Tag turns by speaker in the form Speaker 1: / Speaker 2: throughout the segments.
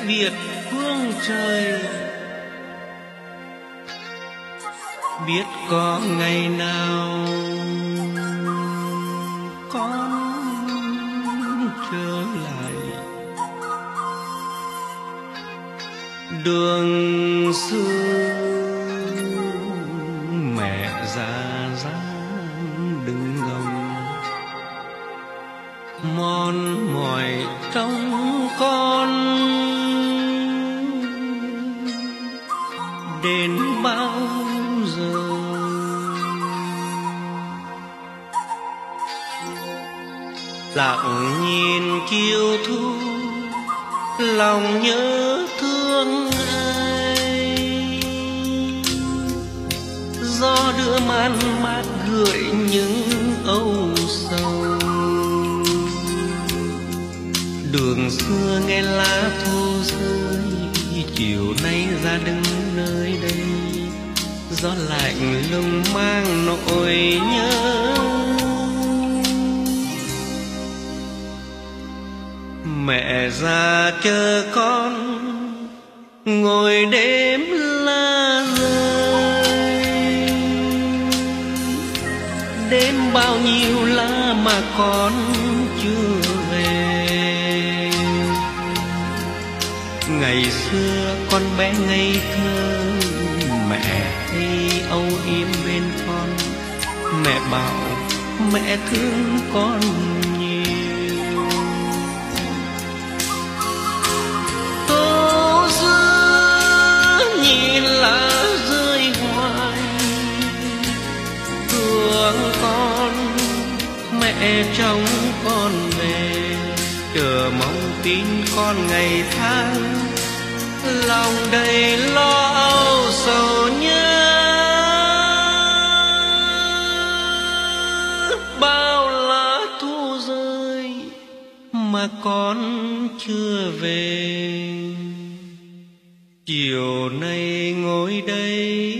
Speaker 1: biệt phương trời. Biết có ngày nào con trở lại đường xưa, mẹ già dáng đứng gồng mòn mỏi trong con. Đến bao giờ lặng nhìn chiều thu, lòng nhớ thương ai. Gió đưa man mát gợi những âu sầu, đường xưa nghe lá thu rơi. Chiều nay ra đứng nơi đây, gió lạnh lùng mang nỗi nhớ. Mẹ già chờ con ngồi đêm lá rơi. Đêm bao nhiêu lá mà con chưa về. Ngày xưa con bé ngây thơ, mẹ hay âu yếm bên con. Mẹ bảo mẹ thương con nhiều. Tô xưa nhìn lá rơi hoài, thương con mẹ trông con về. Chờ mong tin con ngày tháng, lòng đầy lo âu sầu nhớ. Bao lá thu rơi mà con chưa về. Chiều nay ngồi đây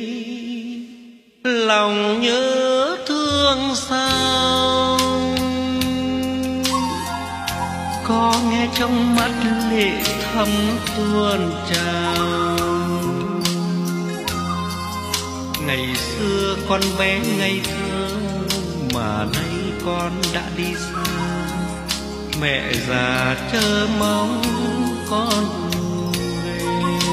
Speaker 1: lòng nhớ thương sao. Có nghe trong mắt lệ thắm tuôn trào. Ngày xưa con bé ngây thơ, mà nay con đã đi xa. Mẹ già chờ mong con về.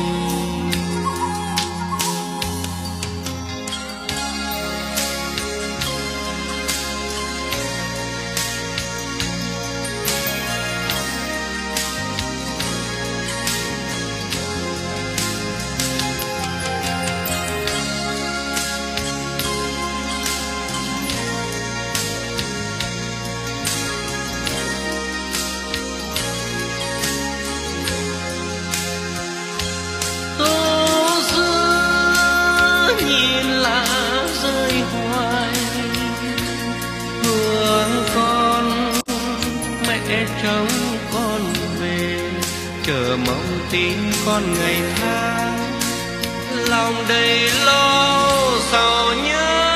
Speaker 1: Trông con về, chờ mong tin con ngày tháng, lòng đầy lo sầu nhớ.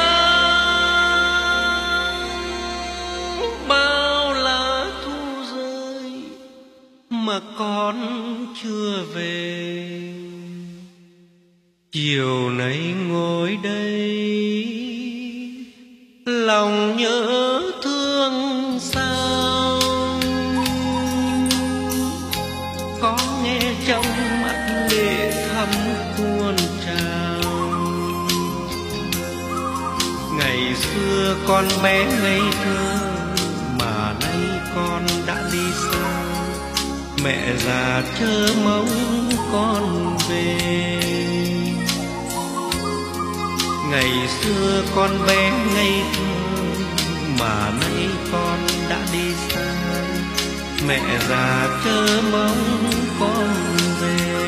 Speaker 1: Bao lá thu rơi mà con chưa về. Chiều nay ngồi đây lòng nhớ thương sao. Có nghe trong mắt lệ thắm tuôn trào. Ngày xưa con bé ngây thơ, mà nay con đã đi xa. Mẹ già chờ mong con về. Ngày xưa con bé ngây thơ, mà nay con đã đi xa. Mẹ già chờ mong con về.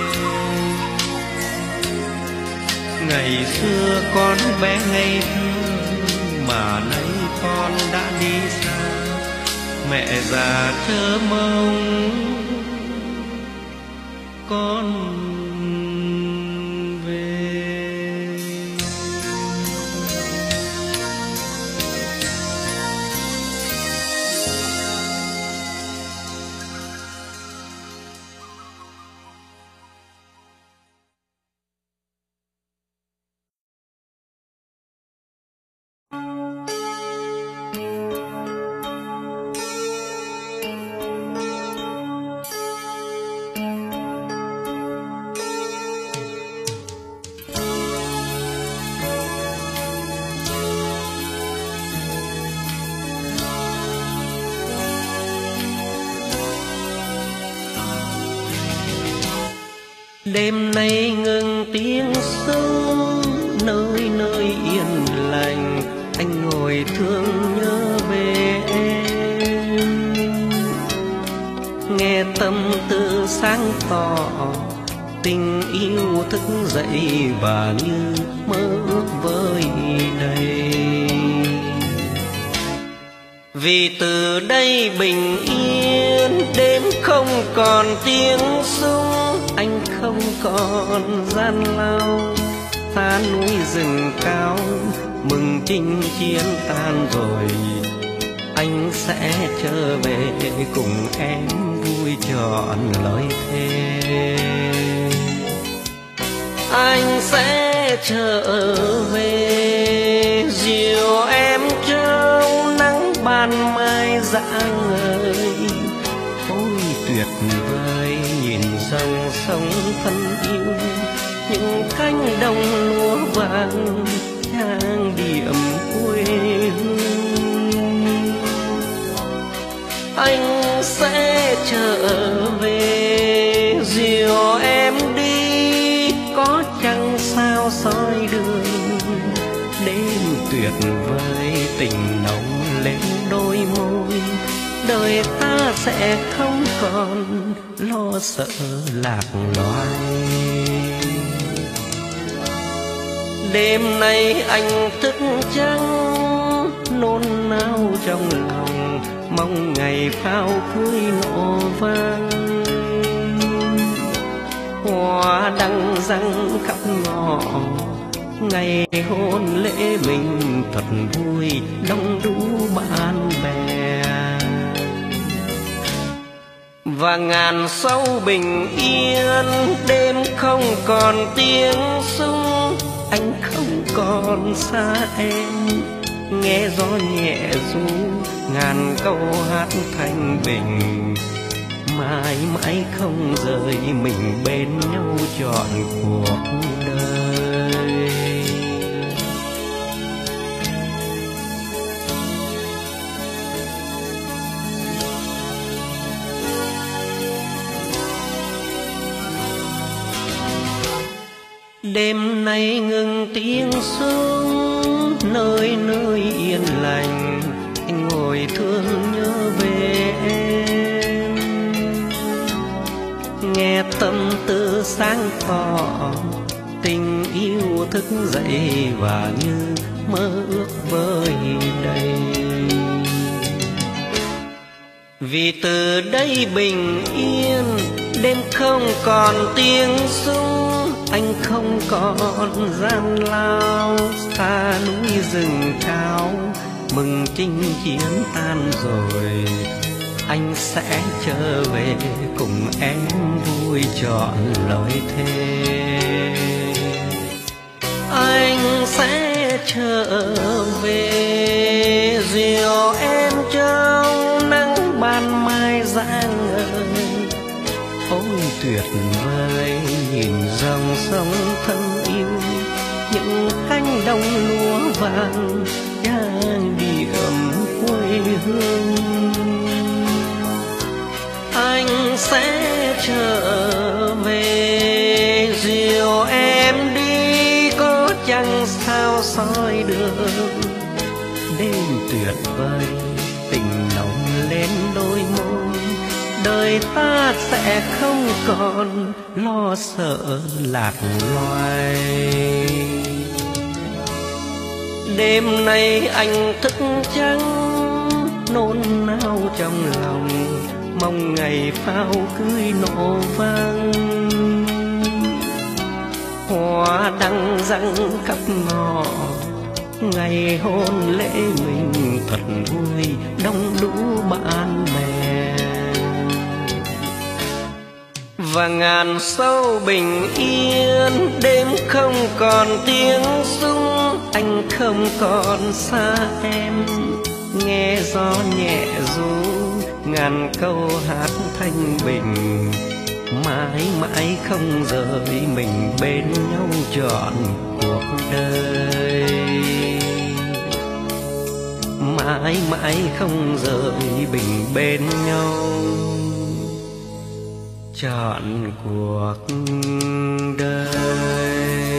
Speaker 1: Ngày xưa con bé ngây thơ, mà nay con đã đi xa. Mẹ già chờ mong con Đêm nay ngừng tiếng sông, nơi nơi yên lành, anh ngồi thương nhớ về em. Nghe tâm tư sáng tỏ, tình yêu thức dậy và như mơ ước với đây. Vì từ đây bình yên, đêm không còn tiếng súng, anh không còn gian lao. Ta núi rừng cao, mừng chinh chiến tan rồi, anh sẽ trở về cùng em vui trọn lời thề. Anh sẽ trở về dìu em trong nắng ban mai rạng ngời. Ôi tuyệt vời nhìn dòng sông thân yêu, những cánh đồng lúa vàng trang điểm quê hương. Anh sẽ trở về dìu em đi, có trăng sao soi đường. Đêm tuyệt vời tình nồng lên đôi môi, đời ta sẽ không còn lo sợ lạc loài. Đêm nay anh thức trắng, nôn nao trong lòng, mong ngày pháo cưới nổ vang. Hoa đăng răng khắp ngõ, ngày hôn lễ mình thật vui, đông đủ bạn bè. Và ngàn sau bình yên, đêm không còn tiếng súng, anh không còn xa em. Nghe gió nhẹ ru ngàn câu hát thanh bình, mãi mãi không rời mình bên nhau trọn cuộc đời. Đêm nay ngừng tiếng súng, nơi nơi yên lành, anh ngồi thương nhớ về em. Nghe tâm tư sáng tỏ, tình yêu thức dậy và như mơ ước với đây. Vì từ đây bình yên, đêm không còn tiếng súng, anh không còn gian lao. Xa núi rừng cao, mừng chinh chiến tan rồi, anh sẽ trở về cùng em vui trọn lời thề. Anh sẽ trở về dìu em trong nắng ban mai rạng ngời. Ôi tuyệt vời nhìn dòng sông thân yêu, những cánh đồng lúa vàng trang điểm quê hương. Anh sẽ trở về dìu em đi, có trăng sao soi đường. Đêm tuyệt vời tình nồng lên đôi môi, đời ta sẽ không còn lo sợ lạc loài. Đêm nay anh thức trắng, nôn nao trong lòng, mong ngày pháo cưới nổ vang. Hoa đăng răng khắp ngõ, ngày hôn lễ mình thật vui, đông đủ bạn bè. Và ngàn sâu bình yên, đêm không còn tiếng súng, anh không còn xa em. Nghe gió nhẹ ru ngàn câu hát thanh bình, mãi mãi không rời mình bên nhau trọn cuộc đời. Mãi mãi không rời mình bên nhau trọn cuộc đời.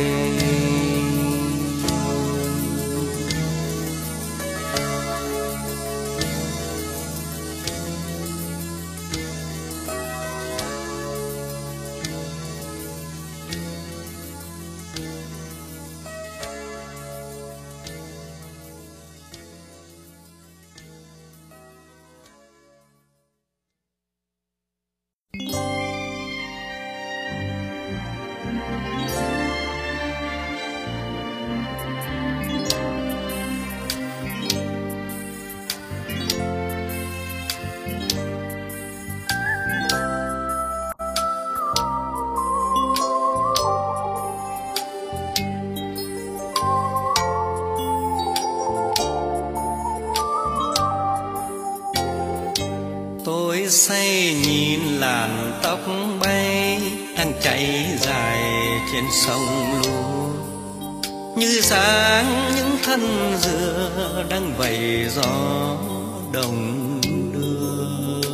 Speaker 1: Tôi say nhìn làn tóc bay đang chảy dài trên sông Lúa, như dáng những thân dừa đang vầy gió đồng đưa.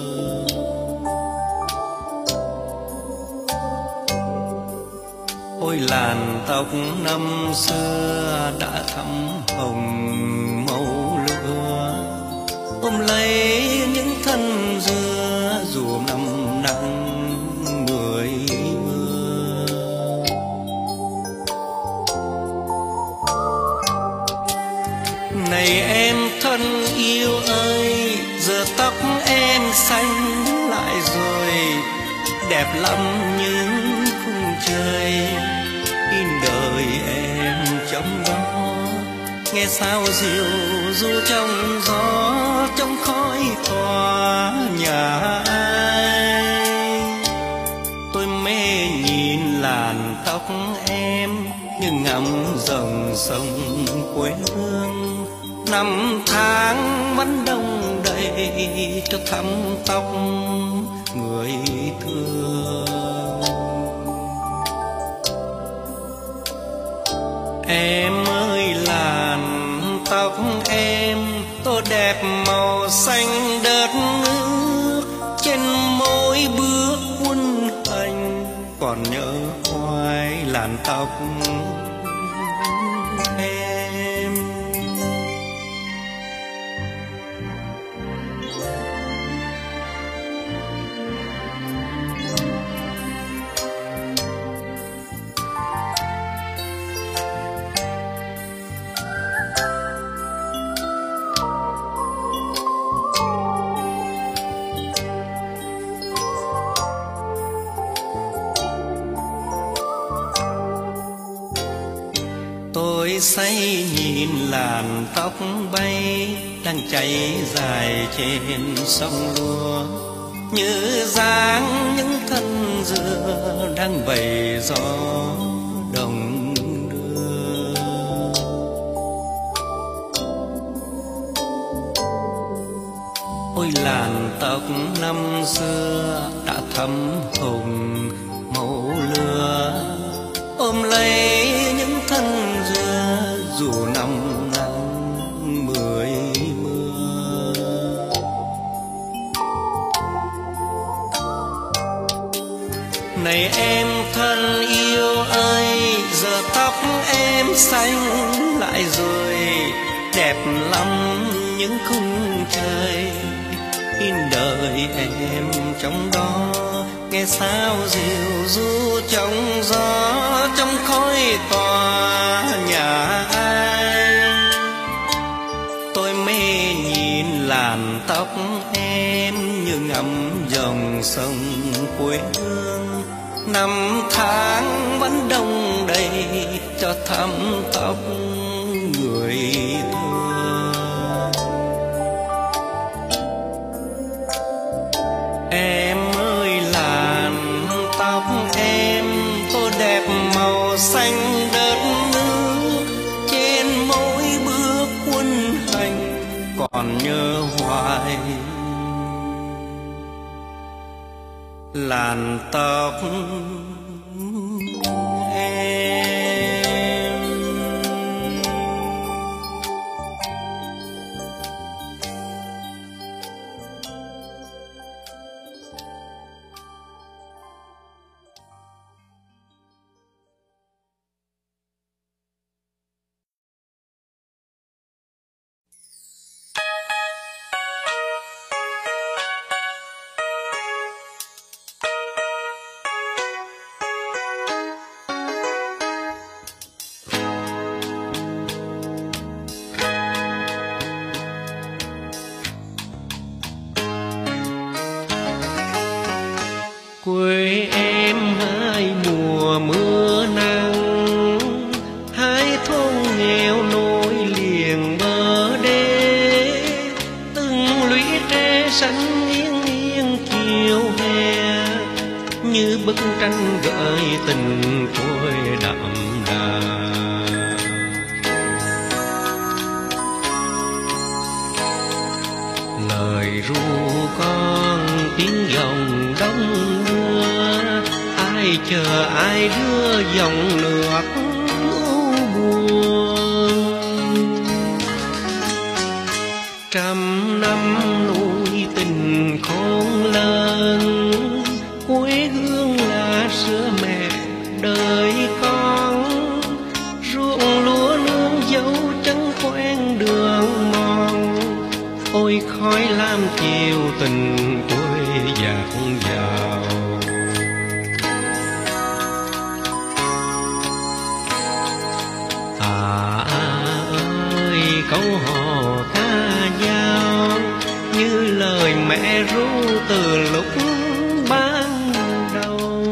Speaker 1: Ôi làn tóc năm xưa đã thắm hồng màu lửa, ôm lấy những thân dừa dù năm nắng mười mưa. Này em thân yêu ơi, giờ tóc em xanh lại rồi, đẹp lắm những khung trời in đời em trong đó. Nghe sao dịu du trong gió, trong khói tỏa nhà ai. Tôi mê nhìn làn tóc em như ngắm dòng sông quê hương. Năm tháng vẫn đông đầy cho thắm tóc người thương. Em ơi làn tóc em tô đẹp màu xanh đất nước, trên môi bước quân hành còn nhớ hoài làn tóc em. Tôi say nhìn làn tóc bay đang chảy dài trên sông Lúa, như dáng những thân dừa đang vầy gió đồng đưa. Ôi làn tóc năm xưa đã thắm hồng màu lửa, ôm lấy những thân dừa dù năm nắng mười mưa. Này em thân yêu ơi, giờ tóc em xanh lại rồi, đẹp lắm những khung trời in đời em trong đó. Nghe sao dịu du trong gió, trong khói tỏa nhà ai. Tôi mê nhìn làn tóc em như ngắm dòng sông quê hương. Năm tháng vẫn đông đầy cho thắm tóc người thương. Em ơi làn tóc em tô đẹp màu xanh đất nước, trên mỗi bước quân hành còn nhớ hoài làn tóc bức tranh gợi tình tôi đậm đà. Lời ru con tiếng dòng đông đưa, ai chờ ai đưa dòng nước u buồn. Trăm năm nuôi tình khôn lớn, quê hương là sữa mẹ đời con. Ruộng lúa nương dấu chân quen đường mòn, ôi khói lam chiều tình tôi dạt vào. Ơi câu hò ca dao như lời mẹ ru từ lúc ban đầu.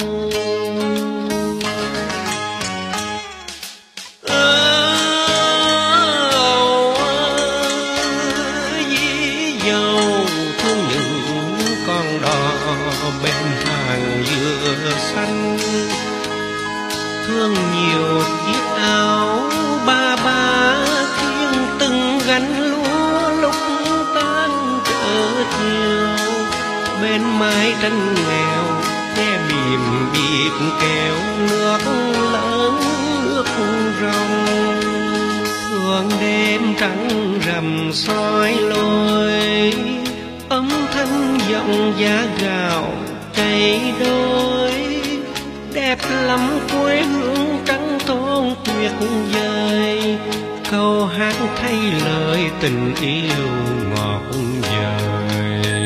Speaker 1: Dí dầu thương những con đò bên hàng dừa xanh, thương nhiều chiếc áo ba ba khiêng từng gánh lúa lúc tan chợ chiều. Bên mái tranh nghèo nghe bìm bịt kẹo nước lớn nước rồng. Thường đêm trắng rằm soi lối, âm thanh giọng giá gạo cày đôi. Đẹp lắm quê hương trắng thôn tuyệt vời, câu hát thay lời tình yêu ngọt vời.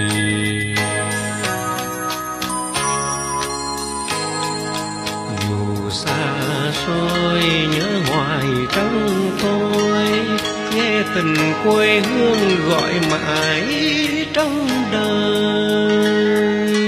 Speaker 1: Dù xa xôi nhớ hoài trong tôi, nghe tình quê hương gọi mãi trong đời.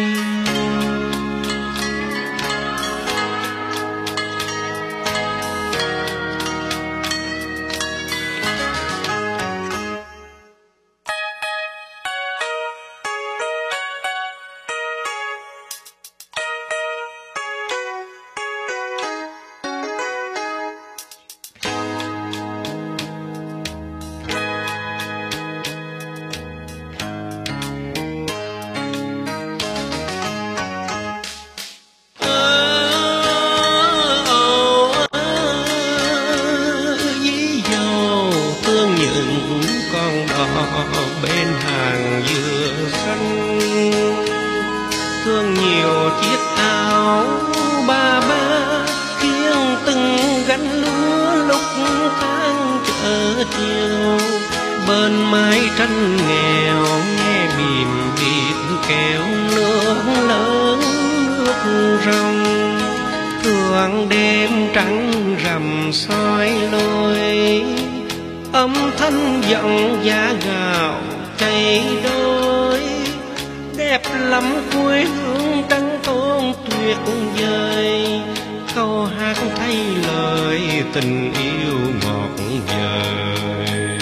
Speaker 1: Bên hàng dừa xanh, thương nhiều chiếc áo ba ba khiêng từng gánh lúa lúc tan chợ chiều. Bên mái tranh nghèo nghe bìm bịt kẹo nước lớn nước rồng. Thường đêm trắng rằm soi lối, âm thanh giọng giá gạo cày đôi. Đẹp lắm quê hương trắng thôn tuyệt vời, câu hát thay lời tình yêu ngọt vời.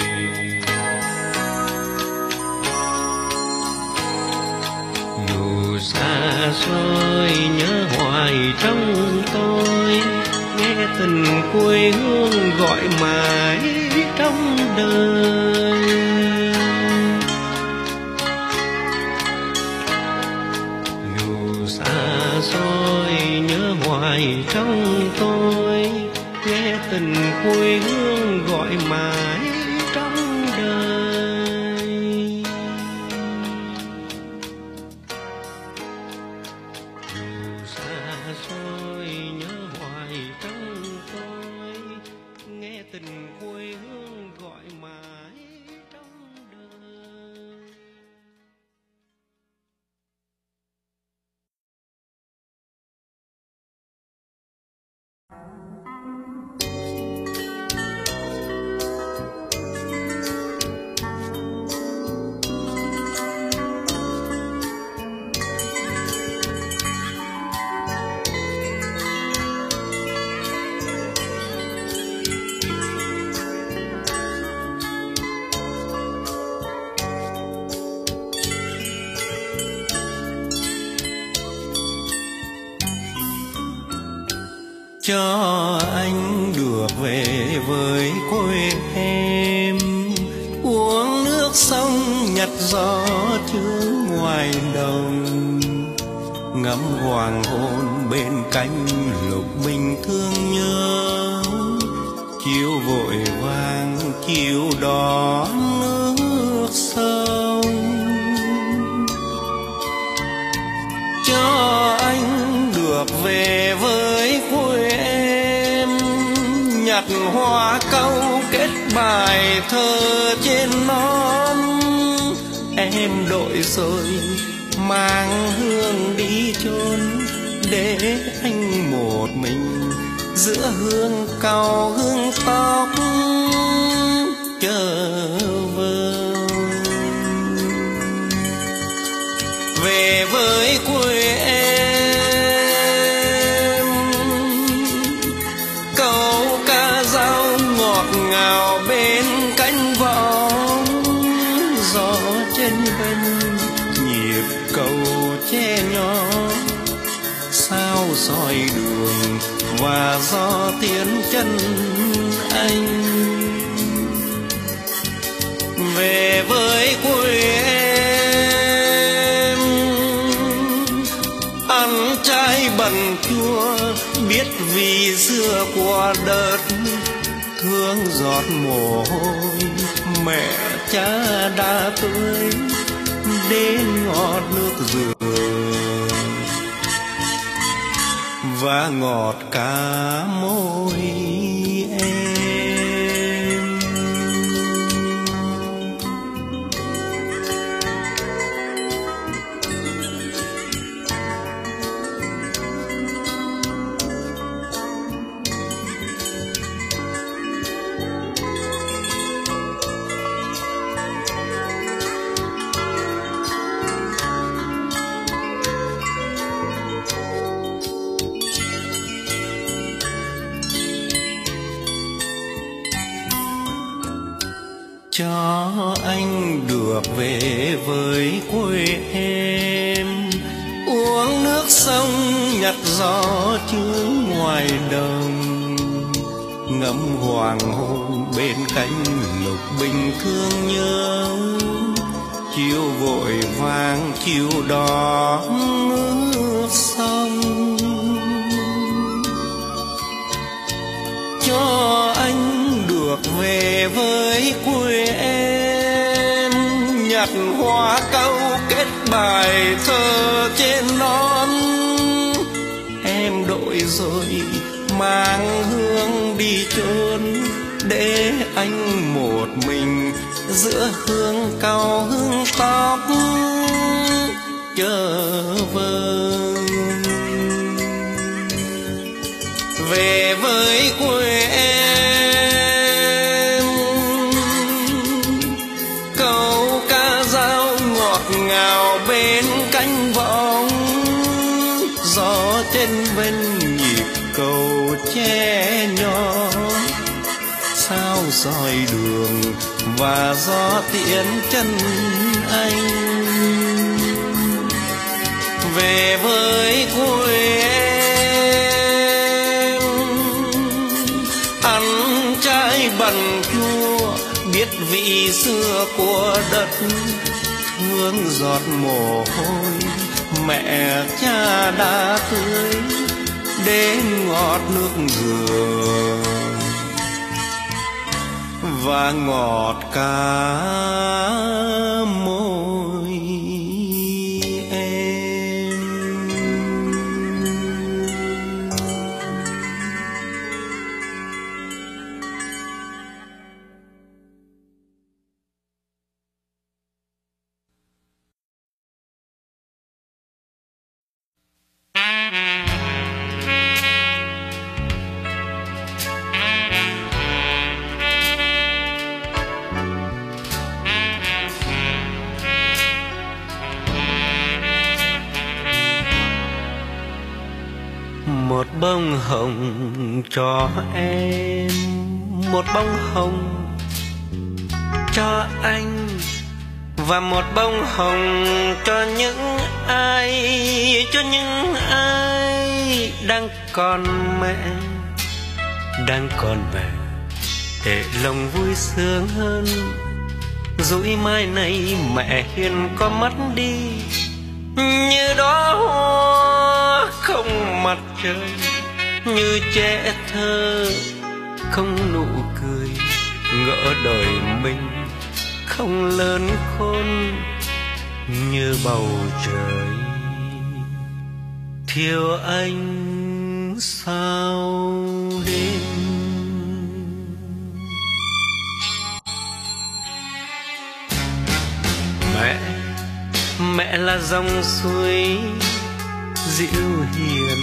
Speaker 1: Dù xa xôi nhớ hoài trong tôi, nghe tình quê hương gọi mãi trong đời. Dù xa xôi nhớ hoài trong tôi, nghe tình quê hương gọi mãi trong đời. Dù xa xôi nhớ hoài trong tôi, nghe tình quê hương gọi mãi trong đời. cho anh được về với quê em, uống nước sông nhặt gió trước ngoài đồng, ngắm hoàng hôn bên cánh lục bình thương nhớ, chiều vội vàng chiều đỏ nước sông. Cho anh được về với quê em, nhặt hoa cau kết bài thơ trên non, em đội rồi mang hương đi chôn, để anh một mình giữa hương cau hương tóc chờ vơi. Về với quê em, câu ca dao ngọt ngào bên cánh võng, gió trên bên nhịp cầu che nhỏ, sao soi đường và gió tiến chân anh. Về với quê em, ăn trái bần chua biết vì xưa qua đất, thương giọt mồ hôi mẹ cha đã tươi, đến ngọt nước dừa và ngọt cả môi em. Cho anh được về với quê em, uống nước sông nhặt gió chứ ngoài đồng, ngắm hoàng hôn bên cánh lục bình thương nhớ, chiều vội vàng chiều đỏ nước sông. Cho anh được về với quê em, nhặt hoa cau kết bài thơ trên non, em đội rồi mang hương đi chôn, để anh một mình giữa hương cau hương tóc chờ vơi. Về với quê em, câu ca dao ngọt ngào bên cánh võng, gió trên bên nhịp cầu che nhỏ, sao soi đường và gió tiễn chân anh. Về với quê em, ăn trái bần chua biết vị xưa của đất, hương giọt mồ hôi mẹ cha đã tươi, đến ngọt nước dừa và ngọt cả môi em. Một bông hồng cho em, một bông hồng cho anh, và một bông hồng cho những ai đang còn mẹ. đang còn mẹ để lòng vui sướng hơn. Dũi mai này mẹ hiền có mất đi, như đó hoa không mặt trời, như trẻ thơ không nụ cười. Ngỡ đời mình không lớn khôn như bầu trời. Thiếu anh sao đêm. Mẹ là dòng suối dịu hiền.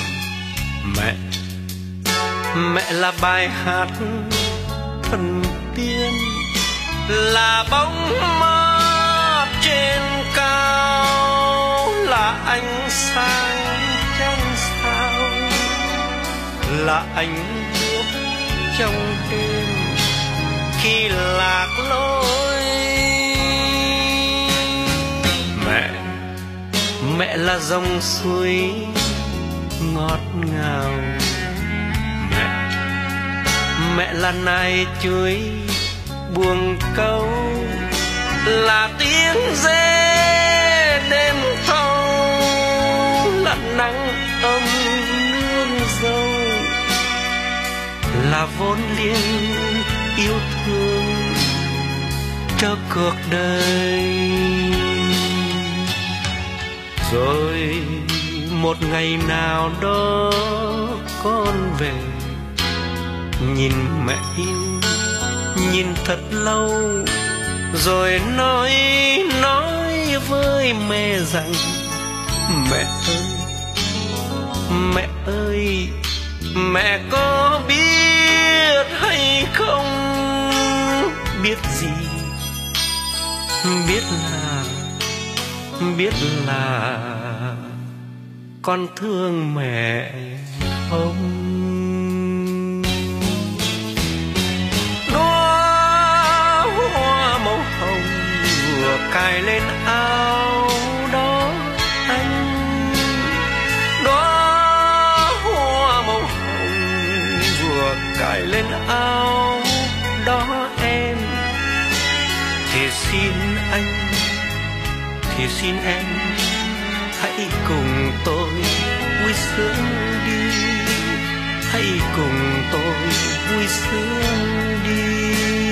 Speaker 1: Mẹ là bài hát thần tiên, là bóng mát trên cao, là ánh sáng trăng sao, là ánh đuốc trong đêm khi lạc lối. Mẹ là dòng suối ngọt ngào. Mẹ là nai chuối buông câu, là tiếng dê đêm thâu, là nắng ấm nương dâu, là vốn liếng yêu thương cho cuộc đời. Rồi một ngày nào đó con về, nhìn mẹ yêu, nhìn thật lâu, rồi nói với mẹ rằng: mẹ ơi, mẹ có biết hay không, biết gì, biết là con thương mẹ không. Đóa hoa màu hồng vừa cài lên áo đó anh, đóa hoa màu hồng vừa cài lên áo đó em. Thì xin anh, thì xin em hãy cùng tôi vui sướng đi, hãy cùng tôi vui sướng đi.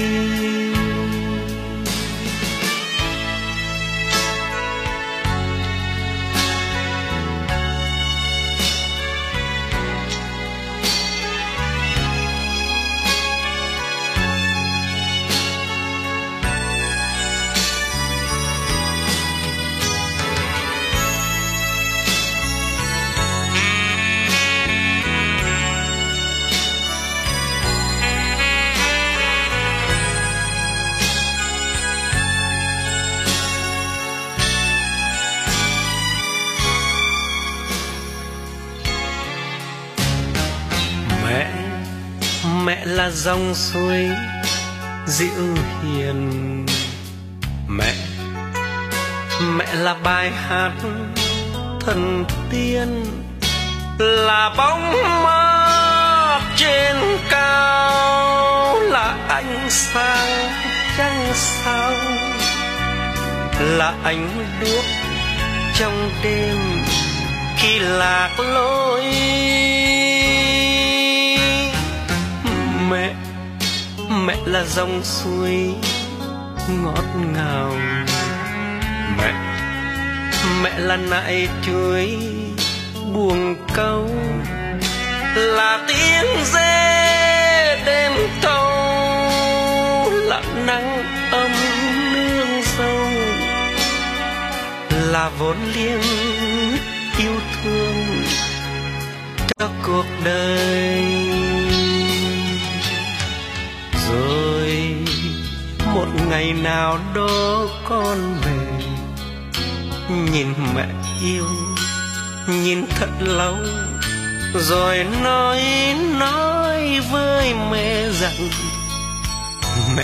Speaker 1: Mẹ là dòng suối dịu hiền. Mẹ là bài hát thần tiên, là bóng mát trên cao, là ánh sáng trăng sao, là ánh đuốc trong đêm khi lạc lối. Mẹ là dòng suối ngọt ngào. Mẹ là nại chuối buông câu, là tiếng dê đêm thâu, là nắng ấm nương dâu, là vốn liếng yêu thương cho cuộc đời. Rồi một ngày nào đó con về, nhìn mẹ yêu, nhìn thật lâu, rồi nói với mẹ rằng: mẹ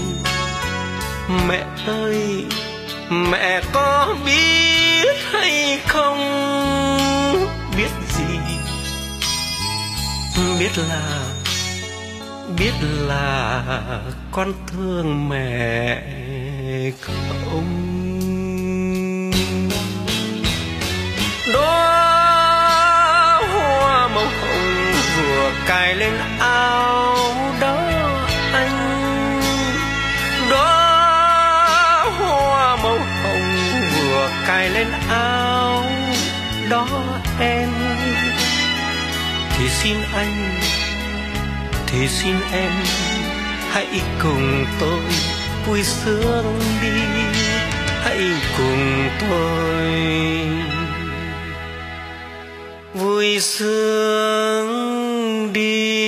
Speaker 1: ơi, mẹ có biết hay không, biết gì, biết là biết là con thương mẹ không. Đó hoa màu hồng vừa cài lên áo đó anh, đó hoa màu hồng vừa cài lên áo đó em. Thì xin anh, thì xin em hãy cùng tôi vui sướng đi, hãy cùng tôi vui sướng đi.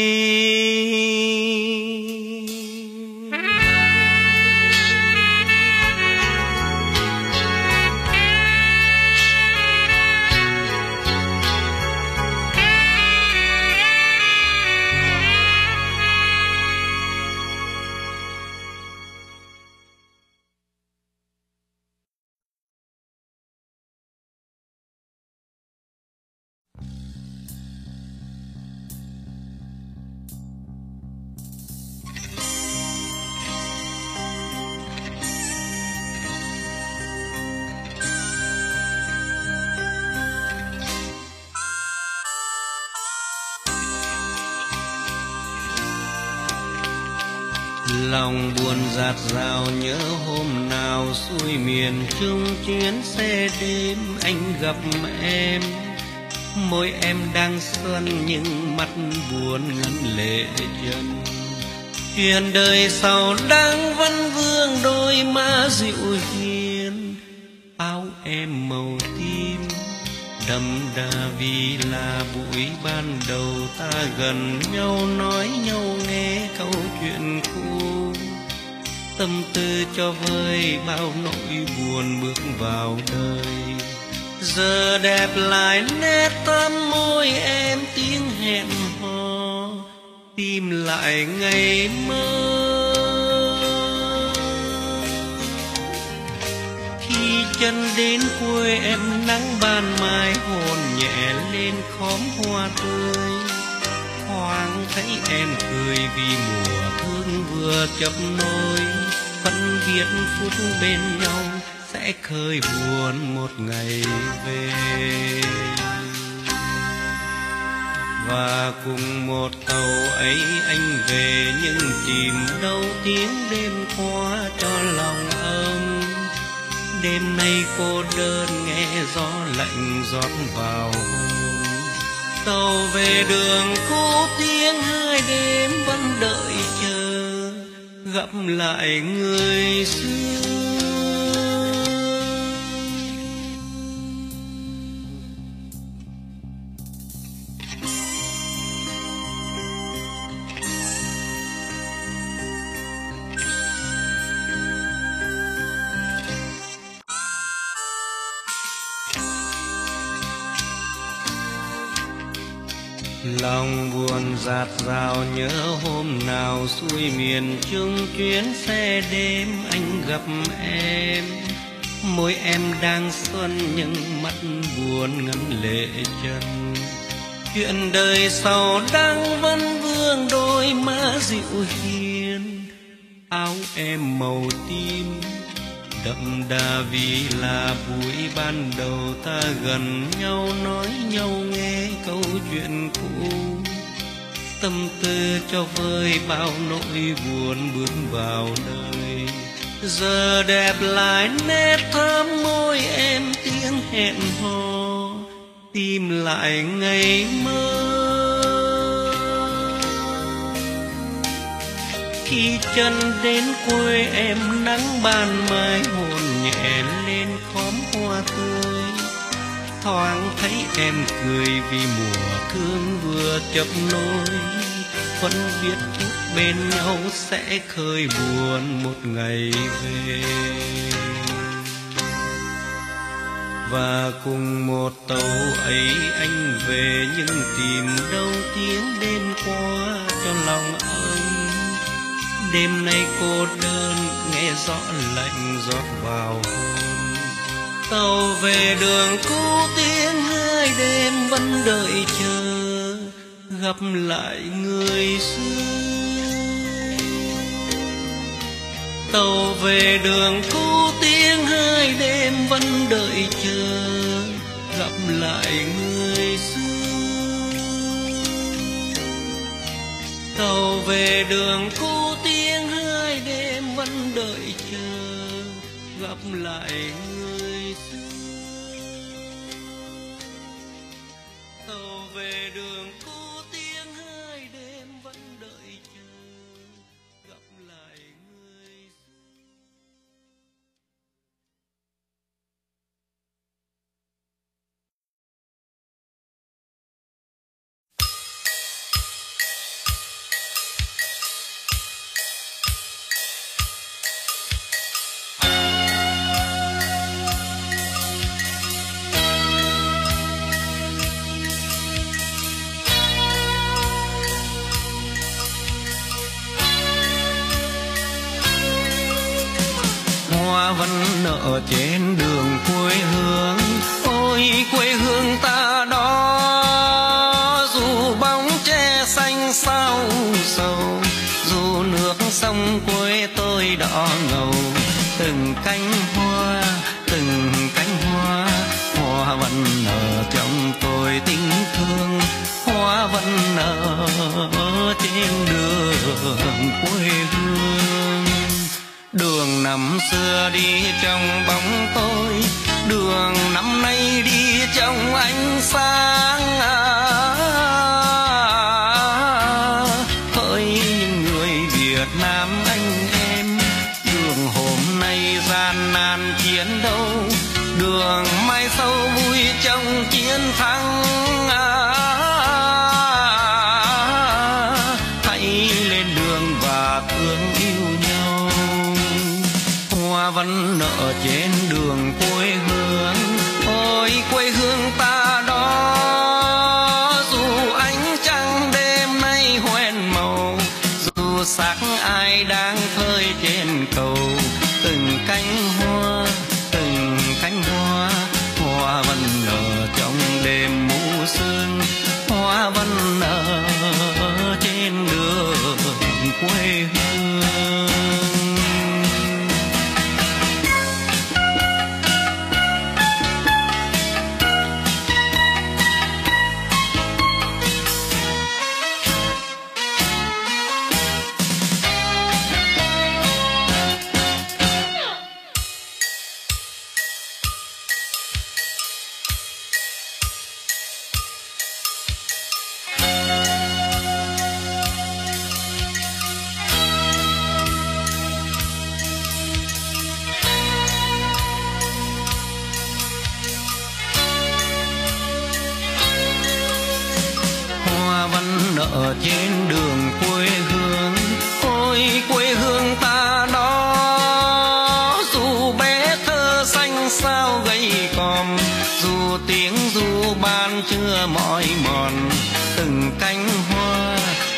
Speaker 1: Lòng buồn dạt dào nhớ hôm nào xuôi miền Trung chuyến xe đêm anh gặp em. Môi em đang xuân nhưng mắt buồn ngấn lệ chân. Chuyện đời sau đang vấn vương đôi má dịu hiền. Áo em màu tím đậm đà vì là buổi ban đầu ta gần nhau nói nhau nghe câu chuyện cũ. Tâm tư cho vơi bao nỗi buồn bước vào đời. Giờ đẹp lại nét tấm môi em tiếng hẹn hò, tìm lại ngày mơ. Khi chân đến quê em nắng ban mai hồn nhẹ lên khóm hoa tươi. Thoáng thấy em cười vì mùa thương vừa chập nối. Vẫn biết phút bên nhau sẽ khơi buồn một ngày về. Và cùng một tàu ấy anh về nhưng tìm đâu tiếng đêm qua cho lòng ấm. Đêm nay cô đơn nghe gió lạnh rót vào hồn. Tàu về đường cũ tiếng hai đêm vẫn đợi chờ gặp lại người xưa. Lòng buồn dạt dào nhớ hôm nào xuôi miền Trung chuyến xe đêm anh gặp em. Môi em đang xuân nhưng mắt buồn ngấn lệ chân. Chuyện đời sau đang vấn vương đôi má dịu hiền. Áo em màu tím đậm đà vì là buổi ban đầu ta gần nhau nói nhau nghe câu chuyện cũ. Tâm tư cho vơi bao nỗi buồn bước vào đời. Giờ đẹp lại nét thơm môi em tiếng hẹn hò, tìm lại ngày mơ. Khi chân đến quê em nắng ban mai hồn nhẹ lên khóm hoa tươi. Thoáng thấy em cười vì mùa thương vừa chập nối. Vẫn biết chút bên nhau sẽ khơi buồn một ngày về. Và cùng một tàu ấy anh về nhưng tìm đâu tiếng đêm qua cho lòng anh. Đêm nay cô đơn nghe rõ lạnh rót vào hồn. Tàu về đường cũ tiếng hai đêm vẫn đợi chờ gặp lại người xưa. Tàu về đường cũ tiếng hai đêm vẫn đợi chờ gặp lại người xưa. Tàu về đường cũ tiếng hai đêm vẫn đợi chờ gặp lại người xưa. Tàu về đường cũ tiếng hai đêm vẫn đợi chờ gặp lại người xưa. Hoa vẫn nở trên đường quê hương, ôi quê hương ta đó. Dù bóng tre xanh sao sầu, dù nước sông quê tôi đỏ ngầu. Từng cánh hoa, hoa vẫn nở trong tôi tình thương. Hoa vẫn nở trên đường quê hương. Đường năm xưa đi trong bóng tối, đường năm nay đi trong ánh sáng. Hỡi những người Việt Nam anh em, đường hôm nay gian nan chiến đấu, đường mai sau vui trong chiến thắng. Hãy lên đường và thương yêu nhau. Hoa vẫn nở trên đường quê hương, ôi quê hương ta đó. Dù ánh trăng đêm nay hoen màu, dù xác ai đang phơi trên cầu. Từng cánh hoa, hoa vẫn nở trong đêm mù sương. Hoa vẫn nở trên đường quê hương. Ở trên đường quê hương, ôi quê hương ta đó. Dù bé thơ xanh sao gầy còm, dù tiếng ru ban chưa mỏi mòn. Từng cánh hoa,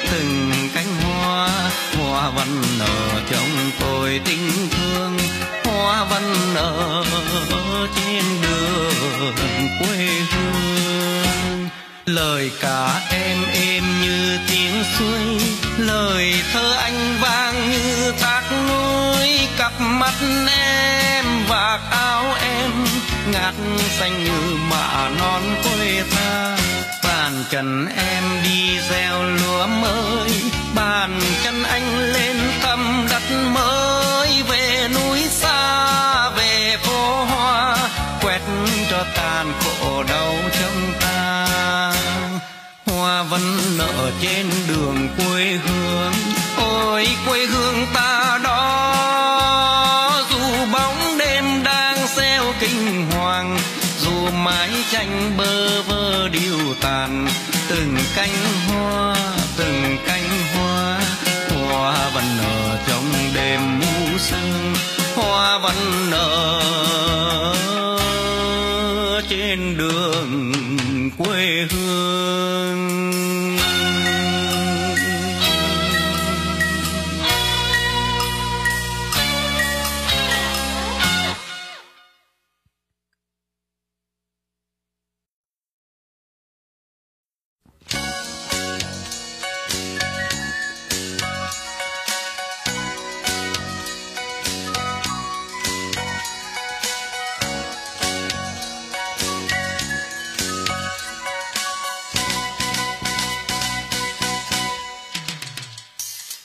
Speaker 1: hoa vẫn nở trong tôi tình thương. Hoa vẫn nở trên đường quê hương. Lời ca em êm như tiếng suối, lời thơ anh vang như thác núi. Cặp mắt em vạt áo em ngát xanh như mạ non quê ta. Bàn chân em đi gieo lúa mới, bàn chân anh lên thăm đất mới. Về núi xa, về phố hoa, quét cho tàn khổ đau trong ta. Hoa vẫn nở trên đường quê hương, ôi quê hương ta đó. Dù bóng đêm đang gieo kinh hoàng, dù mái tranh bơ vơ điêu tàn. Từng cánh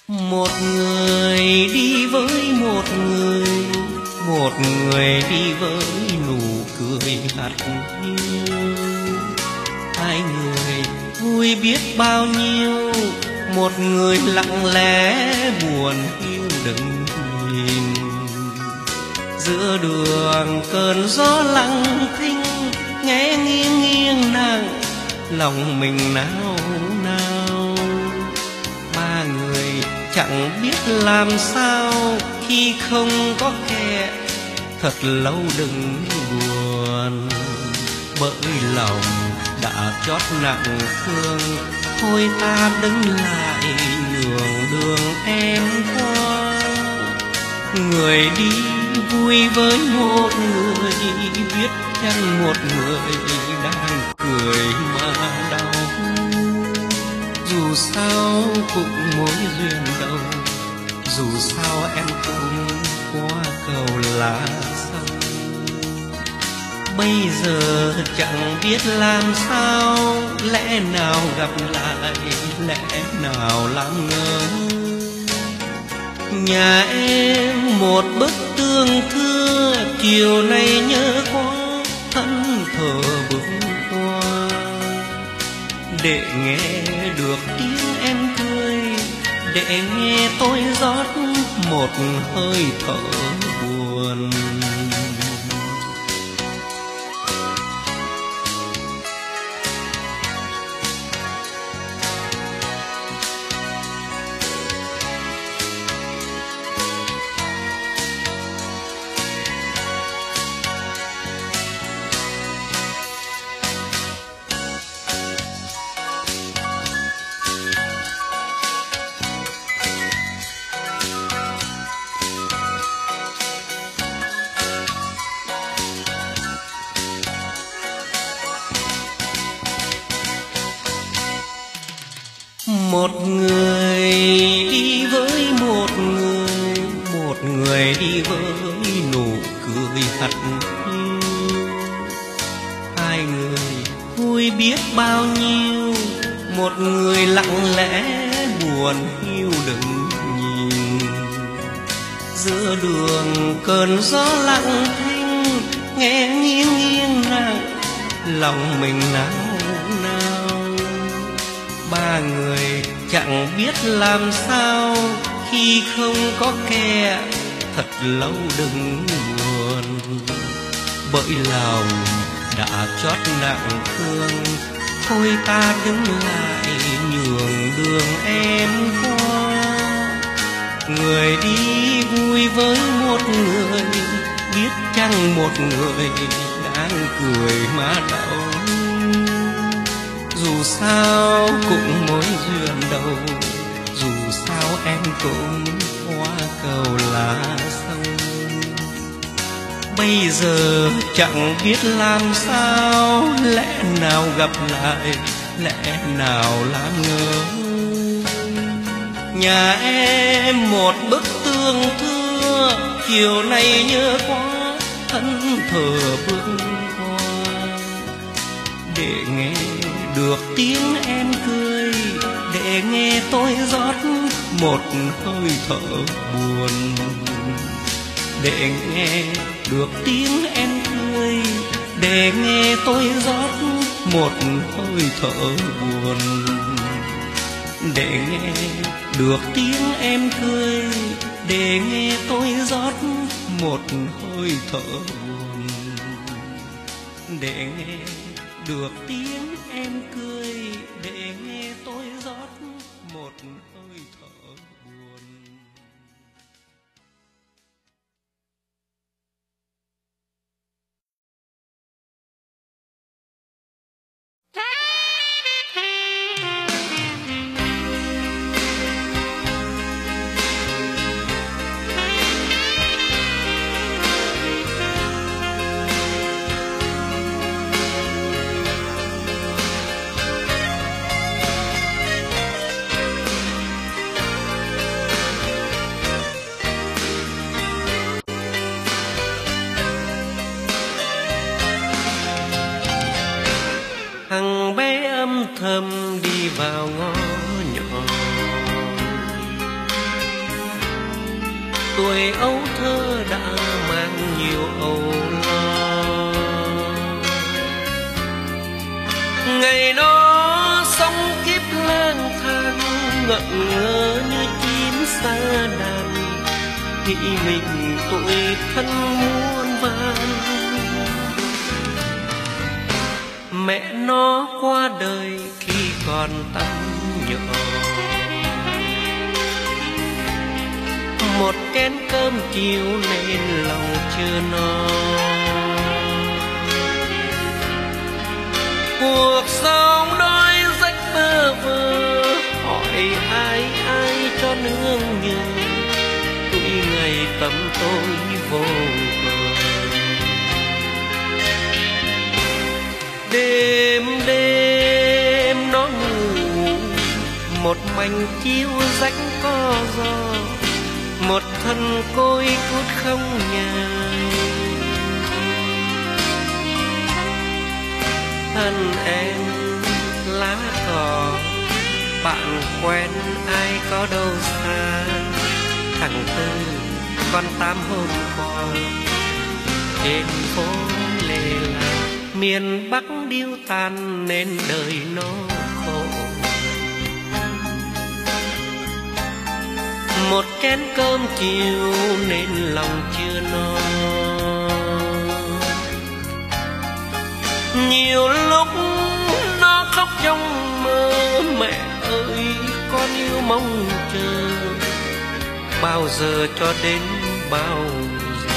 Speaker 1: Một người đi với một người, một người đi với nụ cười hạt hiu. Hai người vui biết bao nhiêu, một người lặng lẽ buồn hiu đừng nhìn. Giữa đường cơn gió lặng thinh, nghe nghiêng nghiêng nặng, lòng mình nao nao. Ba người chẳng biết làm sao khi không có kẻ, thật lâu đừng buồn. Bởi lòng đã chót nặng thương, thôi ta đứng lại nhường đường em qua. Người đi vui với một người, biết chăng một người đang cười mà đau. Dù sao cũng mối duyên đầu, dù sao em cũng qua cầu lá sông. Bây giờ chẳng biết làm sao, lẽ nào gặp lại, lẽ nào làm ngơ. Nhà em một bức tường thưa, chiều nay nhớ quá, thân thờ bước qua. Để nghe được tiếng em cười, để nghe tôi rót một hơi thở buồn. Một người đi với một người, một người đi với nụ cười hắt hiu. Hai người vui biết bao nhiêu, một người lặng lẽ buồn hiu đừng nhìn. Giữa đường cơn gió lặng thinh, nghe nghiêng nghiêng nặng, lòng mình nao nao. Ba người chẳng biết làm sao khi không có kẻ, thật lâu đừng buồn. Bởi lòng đã chót nặng thương, thôi ta đứng lại nhường đường em qua. Người đi vui với một người, biết chăng một người đang cười mà đau. Dù sao cũng mối duyên đầu, dù sao em cũng qua cầu lá sông. Bây giờ chẳng biết làm sao, lẽ nào gặp lại, lẽ nào làm ngơ. Nhà em một bức tường thưa, chiều nay nhớ quá, thân thờ bước qua. Để nghe được tiếng em cười, để nghe tôi rót một hơi thở buồn. Để nghe được tiếng em cười, để nghe tôi rót một hơi thở buồn. Để nghe được tiếng em cười, để nghe tôi rót một hơi thở buồn. Để nghe được tiếng em cười, để nghe tôi rót một hơi thở buồn. tuổi ấu thơ đã mang nhiều âu lo. Ngày đó sống kiếp lang thang ngẩn ngơ như chim sa đàn, nghĩ mình tuổi thân muôn vàn. Mẹ nó qua đời khi còn tắm nhỏ, một chén cơm chiều nên lòng chưa no. Cuộc sống đôi rách bơ vơ, hỏi ai ai cho nương nhờ, tuổi ngày tầm tôi vô bờ. Đêm đêm nó ngủ một mảnh chiếu rách có gió, một thân côi cút không nhà. Thân em lá cỏ, bạn quen ai có đâu xa. Thằng Tư con Tám hôm qua trên phố Lê La, miền Bắc điêu tàn nên đời nó khổ. Một chén cơm chiều nên lòng chưa no. Nhiều lúc nó khóc trong mơ, mẹ ơi con yêu mong chờ, bao giờ cho đến bao giờ.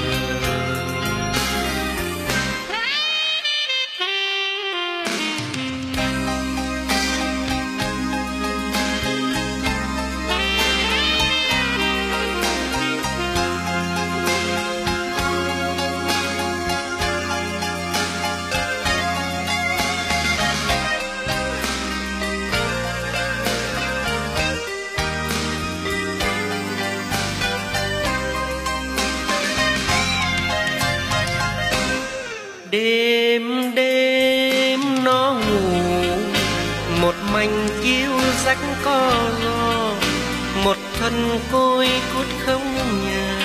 Speaker 1: Đêm đêm nó ngủ một mảnh chiếu rách có gió, một thân côi cút không nhà.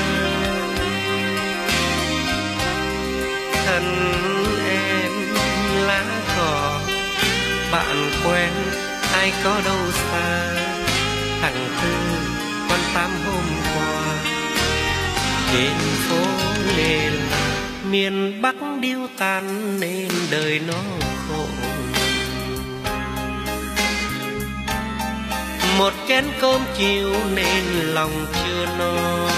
Speaker 1: Thân em lá cỏ, bạn quen ai có đâu xa. Thằng Tư con Tám hôm qua trên phố Lê La, miền Bắc điêu tàn nên đời nó khổ. Một chén cơm chiều nên lòng chưa no.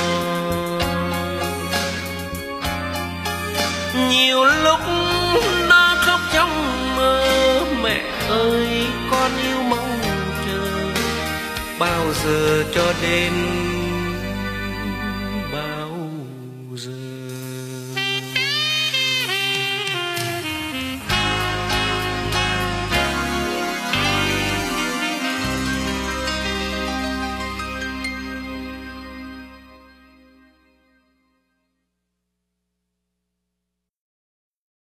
Speaker 1: Nhiều lúc nó khóc trong mơ, mẹ ơi con yêu mong chờ, bao giờ cho đến